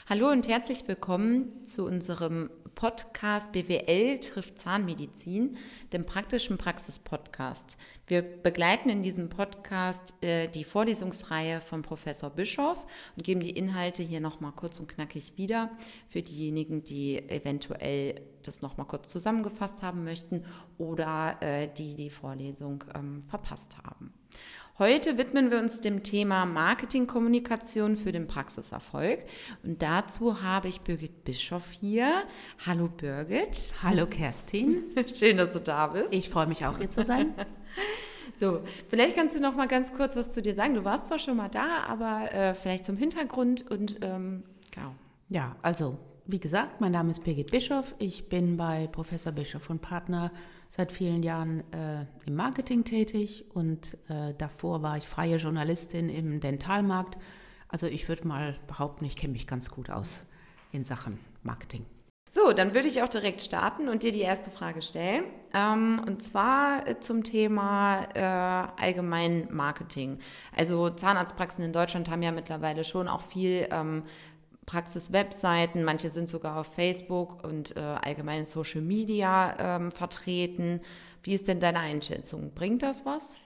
Hallo und herzlich willkommen zu unserem Podcast BWL trifft Zahnmedizin, dem praktischen Praxis-Podcast. Wir begleiten in diesem Podcast die Vorlesungsreihe von Professor Bischoff und geben die Inhalte hier nochmal kurz und knackig wieder für diejenigen, die eventuell das nochmal kurz zusammengefasst haben möchten oder die Vorlesung verpasst haben. Heute widmen wir uns dem Thema Marketingkommunikation für den Praxiserfolg und dazu habe ich Birgit Bischoff hier. Hallo Birgit. Hallo Kerstin. Schön, dass du da bist. Ich freue mich auch, hier zu sein. So, vielleicht kannst du noch mal ganz kurz was zu dir sagen. Du warst zwar schon mal da, aber vielleicht zum Hintergrund und genau. Ja, also wie gesagt, mein Name ist Birgit Bischoff. Ich bin bei Professor Bischoff und Partner seit vielen Jahren im Marketing tätig und davor war ich freie Journalistin im Dentalmarkt. Also ich würde mal behaupten, ich kenne mich ganz gut aus in Sachen Marketing. So, dann würde ich auch direkt starten und dir die erste Frage stellen. Und zwar zum Thema allgemein Marketing. Also Zahnarztpraxen in Deutschland haben ja mittlerweile schon auch viel Praxis-Webseiten, manche sind sogar auf Facebook und allgemein Social Media vertreten. Wie ist denn deine Einschätzung? Bringt das was?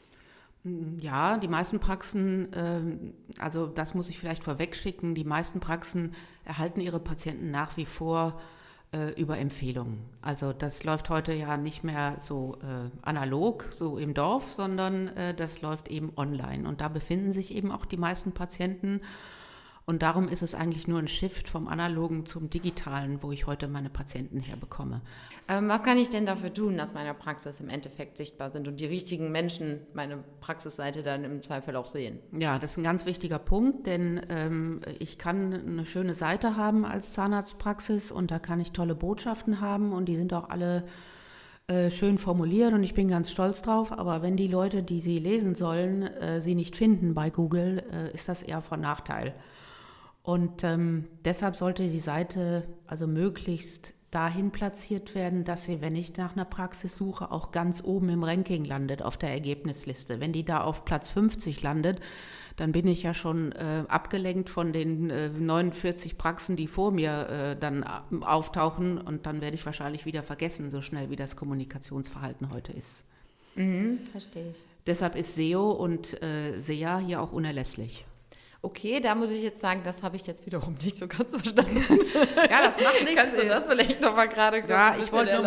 Ja, die meisten Praxen, also das muss ich vielleicht vorweg schicken, die meisten Praxen erhalten ihre Patienten nach wie vor über Empfehlungen. Also das läuft heute ja nicht mehr so analog, so im Dorf, sondern das läuft eben online. Und da befinden sich eben auch die meisten Patienten. Und darum ist es eigentlich nur ein Shift vom Analogen zum Digitalen, wo ich heute meine Patienten herbekomme. Was kann ich denn dafür tun, dass meine Praxis im Endeffekt sichtbar sind und die richtigen Menschen meine Praxisseite dann im Zweifel auch sehen? Ja, das ist ein ganz wichtiger Punkt, denn ich kann eine schöne Seite haben als Zahnarztpraxis und da kann ich tolle Botschaften haben und die sind auch alle schön formuliert und ich bin ganz stolz drauf, aber wenn die Leute, die sie lesen sollen, sie nicht finden bei Google, ist das eher von Nachteil. Und deshalb sollte die Seite also möglichst dahin platziert werden, dass sie, wenn ich nach einer Praxis suche, auch ganz oben im Ranking landet auf der Ergebnisliste. Wenn die da auf Platz 50 landet, dann bin ich ja schon abgelenkt von den 49 Praxen, die vor mir dann auftauchen und dann werde ich wahrscheinlich wieder vergessen, so schnell wie das Kommunikationsverhalten heute ist. Verstehe ich. Deshalb ist SEO und SEA hier auch unerlässlich. Okay, da muss ich jetzt sagen, das habe ich jetzt wiederum nicht so ganz verstanden. Ja, das macht nichts. Kannst du das vielleicht noch mal gerade kurz Ja, ich wollte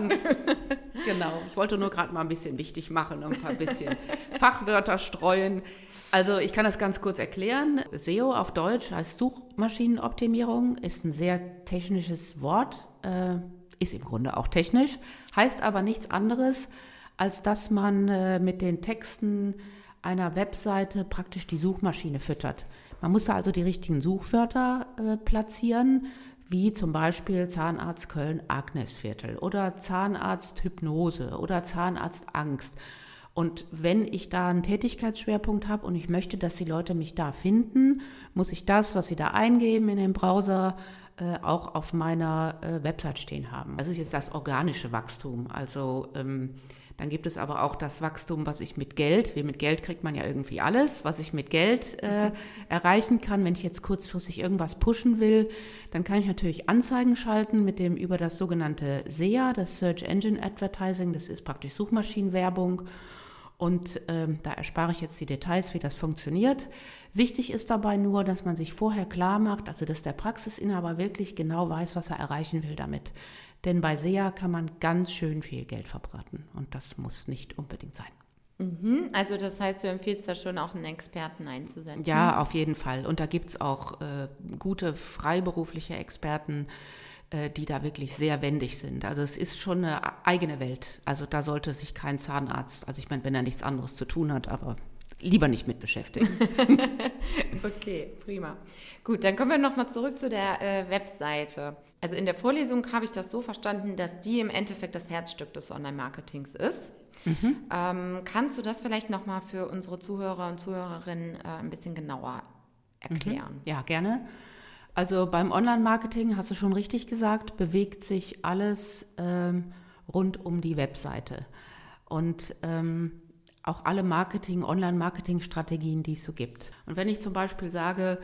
nur gerade mal ein bisschen wichtig machen und ein bisschen Fachwörter streuen. Also ich kann das ganz kurz erklären. SEO auf Deutsch heißt Suchmaschinenoptimierung, ist ein sehr technisches Wort, ist im Grunde auch technisch, heißt aber nichts anderes, als dass man mit den Texten einer Webseite praktisch die Suchmaschine füttert. Man muss da also die richtigen Suchwörter platzieren, wie zum Beispiel Zahnarzt Köln-Agnesviertel oder Zahnarzt Hypnose oder Zahnarzt Angst. Und wenn ich da einen Tätigkeitsschwerpunkt habe und ich möchte, dass die Leute mich da finden, muss ich das, was sie da eingeben in den Browser, auch auf meiner Website stehen haben. Das ist jetzt das organische Wachstum. Also dann gibt es aber auch das Wachstum, was ich mit Geld, wie mit Geld kriegt man ja irgendwie alles, was ich mit Geld erreichen kann. Wenn ich jetzt kurzfristig irgendwas pushen will, dann kann ich natürlich Anzeigen schalten über das sogenannte SEA, das Search Engine Advertising, das ist praktisch Suchmaschinenwerbung. Und da erspare ich jetzt die Details, wie das funktioniert. Wichtig ist dabei nur, dass man sich vorher klar macht, also dass der Praxisinhaber wirklich genau weiß, was er erreichen will damit. Denn bei SEA kann man ganz schön viel Geld verbraten und das muss nicht unbedingt sein. Also das heißt, du empfiehlst da schon auch einen Experten einzusetzen? Ja, auf jeden Fall. Und da gibt es auch gute freiberufliche Experten, die da wirklich sehr wendig sind. Also es ist schon eine eigene Welt. Also da sollte sich kein Zahnarzt, also ich meine, wenn er nichts anderes zu tun hat, aber lieber nicht mit beschäftigen. Okay, prima. Gut, dann kommen wir nochmal zurück zu der Webseite. Also in der Vorlesung habe ich das so verstanden, dass die im Endeffekt das Herzstück des Online-Marketings ist. Kannst du das vielleicht nochmal für unsere Zuhörer und Zuhörerinnen ein bisschen genauer erklären? Ja, gerne. Also beim Online-Marketing, hast du schon richtig gesagt, bewegt sich alles rund um die Webseite. Und auch alle Online-Marketing-Strategien, die es so gibt. Und wenn ich zum Beispiel sage,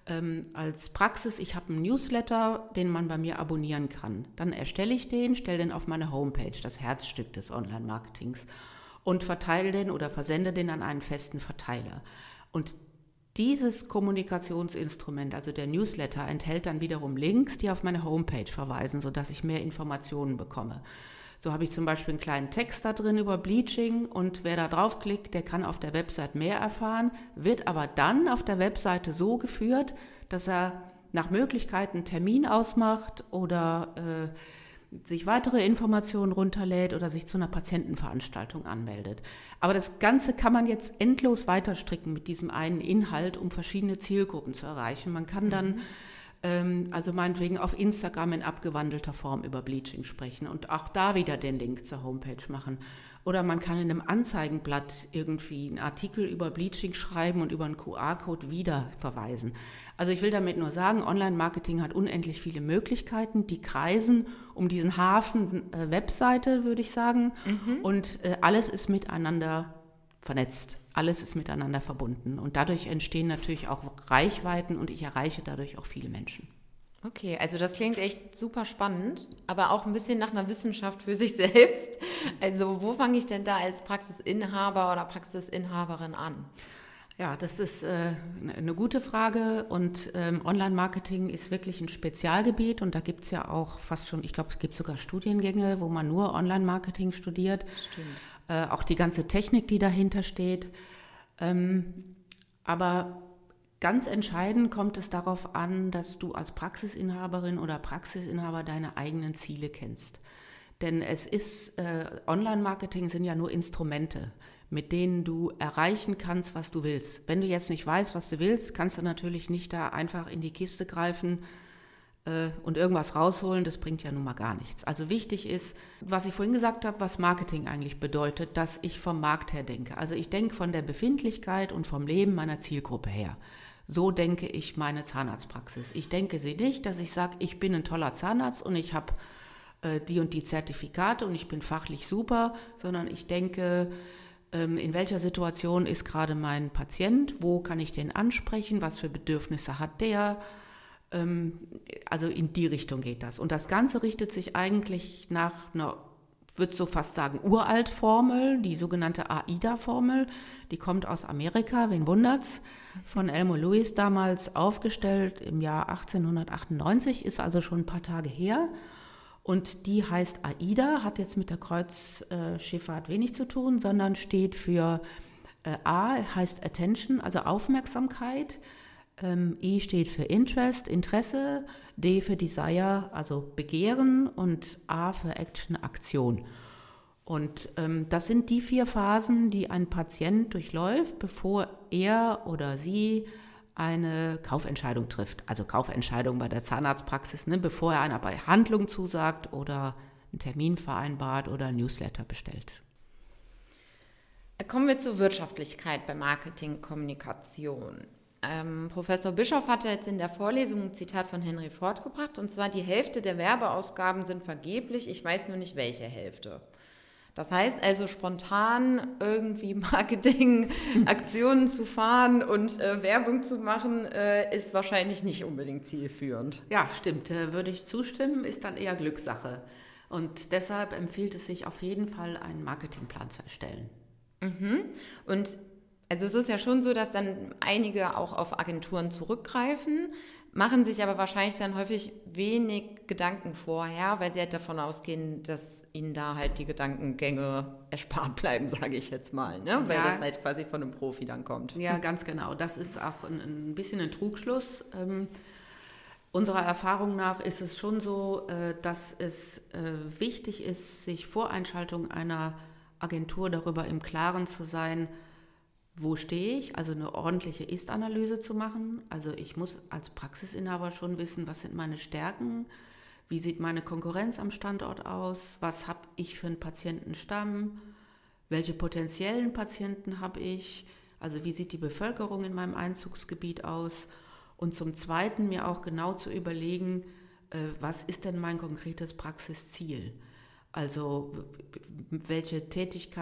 als Praxis, ich habe einen Newsletter, den man bei mir abonnieren kann. Dann erstelle ich den, stelle den auf meine Homepage, das Herzstück des Online-Marketings, und verteile den oder versende den an einen festen Verteiler. Und dieses Kommunikationsinstrument, also der Newsletter, enthält dann wiederum Links, die auf meine Homepage verweisen, sodass ich mehr Informationen bekomme. So habe ich zum Beispiel einen kleinen Text da drin über Bleaching und wer da draufklickt, der kann auf der Website mehr erfahren, wird aber dann auf der Webseite so geführt, dass er nach Möglichkeit einen Termin ausmacht oder sich weitere Informationen runterlädt oder sich zu einer Patientenveranstaltung anmeldet. Aber das Ganze kann man jetzt endlos weiterstricken mit diesem einen Inhalt, um verschiedene Zielgruppen zu erreichen. Man kann dann also meinetwegen auf Instagram in abgewandelter Form über Bleaching sprechen und auch da wieder den Link zur Homepage machen. Oder man kann in einem Anzeigenblatt irgendwie einen Artikel über Bleaching schreiben und über einen QR-Code wieder verweisen. Also ich will damit nur sagen, Online-Marketing hat unendlich viele Möglichkeiten, die kreisen um diesen Hafen Webseite, würde ich sagen. Und alles ist miteinander vernetzt. Alles ist miteinander verbunden und dadurch entstehen natürlich auch Reichweiten und ich erreiche dadurch auch viele Menschen. Okay, also das klingt echt super spannend, aber auch ein bisschen nach einer Wissenschaft für sich selbst. Also wo fange ich denn da als Praxisinhaber oder Praxisinhaberin an? Ja, das ist eine gute Frage und Online-Marketing ist wirklich ein Spezialgebiet und da gibt es ja auch fast schon, ich glaube, es gibt sogar Studiengänge, wo man nur Online-Marketing studiert. Stimmt. Auch die ganze Technik, die dahinter steht. Aber ganz entscheidend kommt es darauf an, dass du als Praxisinhaberin oder Praxisinhaber deine eigenen Ziele kennst. Denn es ist, Online-Marketing sind ja nur Instrumente, mit denen du erreichen kannst, was du willst. Wenn du jetzt nicht weißt, was du willst, kannst du natürlich nicht da einfach in die Kiste greifen und irgendwas rausholen, das bringt ja nun mal gar nichts. Also wichtig ist, was ich vorhin gesagt habe, was Marketing eigentlich bedeutet, dass ich vom Markt her denke. Also ich denke von der Befindlichkeit und vom Leben meiner Zielgruppe her. So denke ich meine Zahnarztpraxis. Ich denke sie nicht, dass ich sage, ich bin ein toller Zahnarzt und ich habe die und die Zertifikate und ich bin fachlich super, sondern ich denke, in welcher Situation ist gerade mein Patient, wo kann ich den ansprechen, was für Bedürfnisse hat der. Also in die Richtung geht das. Und das Ganze richtet sich eigentlich nach einer, würde so fast sagen, Uralt-Formel, die sogenannte AIDA-Formel. Die kommt aus Amerika, wen wundert's, von Elmo Lewis damals aufgestellt im Jahr 1898, ist also schon ein paar Tage her. Und die heißt AIDA, hat jetzt mit der Kreuzschifffahrt wenig zu tun, sondern steht für A heißt Attention, also Aufmerksamkeit. I steht für Interest, Interesse, D für Desire, also Begehren und A für Action, Aktion. Und das sind die 4 Phasen, die ein Patient durchläuft, bevor er oder sie eine Kaufentscheidung trifft. Also Kaufentscheidung bei der Zahnarztpraxis, ne, bevor er einer Behandlung zusagt oder einen Termin vereinbart oder ein Newsletter bestellt. Kommen wir zur Wirtschaftlichkeit bei Marketingkommunikation. Professor Bischoff hatte jetzt in der Vorlesung ein Zitat von Henry Ford gebracht, und zwar: Die Hälfte der Werbeausgaben sind vergeblich, ich weiß nur nicht, welche Hälfte. Das heißt also, spontan irgendwie Marketingaktionen zu fahren und Werbung zu machen, ist wahrscheinlich nicht unbedingt zielführend. Ja, stimmt, würde ich zustimmen, ist dann eher Glückssache. Und deshalb empfiehlt es sich auf jeden Fall, einen Marketingplan zu erstellen. Und also es ist ja schon so, dass dann einige auch auf Agenturen zurückgreifen, machen sich aber wahrscheinlich dann häufig wenig Gedanken vorher, weil sie halt davon ausgehen, dass ihnen da halt die Gedankengänge erspart bleiben, sage ich jetzt mal, ne? Weil das halt quasi von einem Profi dann kommt. Ja, ganz genau. Das ist auch ein bisschen ein Trugschluss. Unserer Erfahrung nach ist es schon so, dass es wichtig ist, sich vor Einschaltung einer Agentur darüber im Klaren zu sein, wo stehe ich, also eine ordentliche Ist-Analyse zu machen. Also ich muss als Praxisinhaber schon wissen, was sind meine Stärken, wie sieht meine Konkurrenz am Standort aus, was habe ich für einen Patientenstamm, welche potenziellen Patienten habe ich, also wie sieht die Bevölkerung in meinem Einzugsgebiet aus, und zum Zweiten mir auch genau zu überlegen, was ist denn mein konkretes Praxisziel. Also welche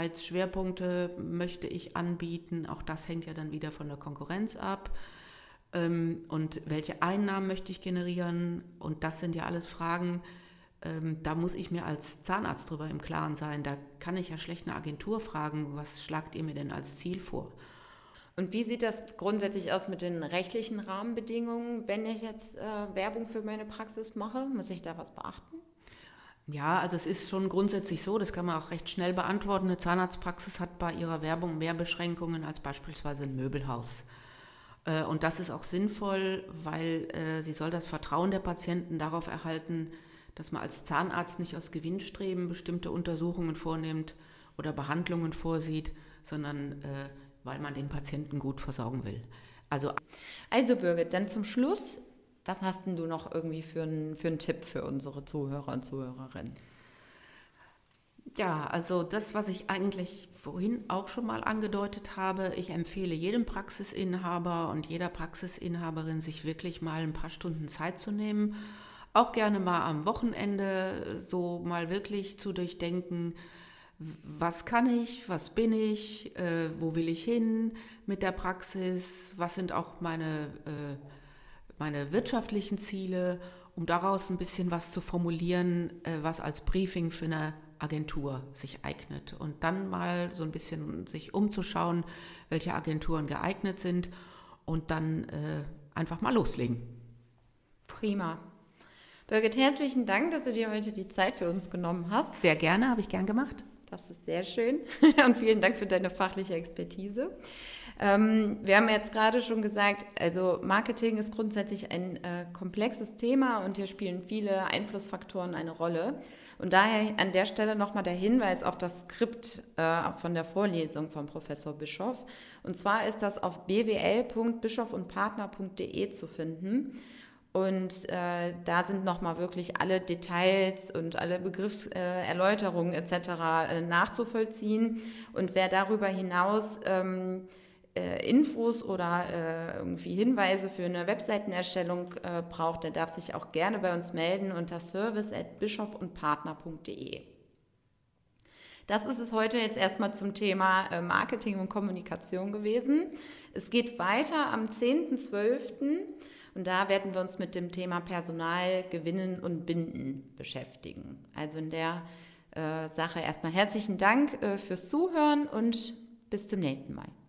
Tätigkeitsschwerpunkte möchte ich anbieten? Auch das hängt ja dann wieder von der Konkurrenz ab. und welche Einnahmen möchte ich generieren. Und das sind ja alles Fragen, da muss ich mir als Zahnarzt drüber im Klaren sein. Da kann ich ja schlecht eine Agentur fragen, was schlagt ihr mir denn als Ziel vor? Und wie sieht das grundsätzlich aus mit den rechtlichen Rahmenbedingungen, wenn ich jetzt Werbung für meine Praxis mache? Muss ich da was beachten? Ja, also es ist schon grundsätzlich so, das kann man auch recht schnell beantworten. Eine Zahnarztpraxis hat bei ihrer Werbung mehr Beschränkungen als beispielsweise ein Möbelhaus. Und das ist auch sinnvoll, weil sie soll das Vertrauen der Patienten darauf erhalten, dass man als Zahnarzt nicht aus Gewinnstreben bestimmte Untersuchungen vornimmt oder Behandlungen vorsieht, sondern weil man den Patienten gut versorgen will. Also Birgit, dann zum Schluss, was hast denn du noch irgendwie für einen Tipp für unsere Zuhörer und Zuhörerinnen? Ja, also das, was ich eigentlich vorhin auch schon mal angedeutet habe, ich empfehle jedem Praxisinhaber und jeder Praxisinhaberin, sich wirklich mal ein paar Stunden Zeit zu nehmen, auch gerne mal am Wochenende so mal wirklich zu durchdenken, was kann ich, was bin ich, wo will ich hin mit der Praxis, was sind auch meine wirtschaftlichen Ziele, um daraus ein bisschen was zu formulieren, was als Briefing für eine Agentur sich eignet. Und dann mal so ein bisschen sich umzuschauen, welche Agenturen geeignet sind und dann einfach mal loslegen. Prima. Birgit, herzlichen Dank, dass du dir heute die Zeit für uns genommen hast. Sehr gerne, habe ich gern gemacht. Das ist sehr schön und vielen Dank für deine fachliche Expertise. Wir haben jetzt gerade schon gesagt, also Marketing ist grundsätzlich ein komplexes Thema und hier spielen viele Einflussfaktoren eine Rolle. Und daher an der Stelle nochmal der Hinweis auf das Skript von der Vorlesung von Professor Bischoff. Und zwar ist das auf bwl.bischoffundpartner.de zu finden. Und da sind nochmal wirklich alle Details und alle Begriffserläuterungen etc. Nachzuvollziehen. Und wer darüber hinaus Infos oder irgendwie Hinweise für eine Webseitenerstellung braucht, der darf sich auch gerne bei uns melden unter service@bischoffundpartner.de. Das ist es heute jetzt erstmal zum Thema Marketing und Kommunikation gewesen. Es geht weiter am 10.12. und da werden wir uns mit dem Thema Personal gewinnen und binden beschäftigen. Also in der Sache erstmal herzlichen Dank fürs Zuhören und bis zum nächsten Mal.